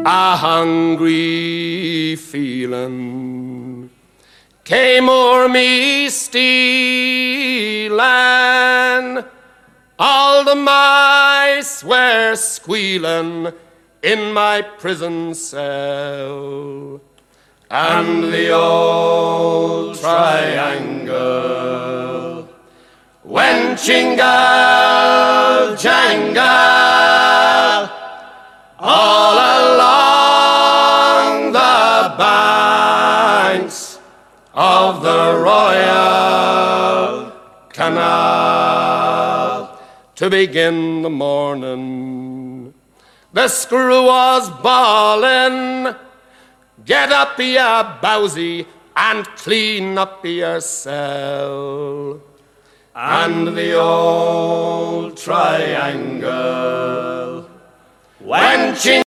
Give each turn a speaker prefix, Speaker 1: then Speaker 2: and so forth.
Speaker 1: a hungry feeling came o'er me stealing. All the mice were squealing in my prison cell, and the old triangle went jingle jangle all along the banks of the Royal Canal. To begin the morning, the screw was bawling, "Get up, ya bowsy, and clean up your cell." And the old triangle went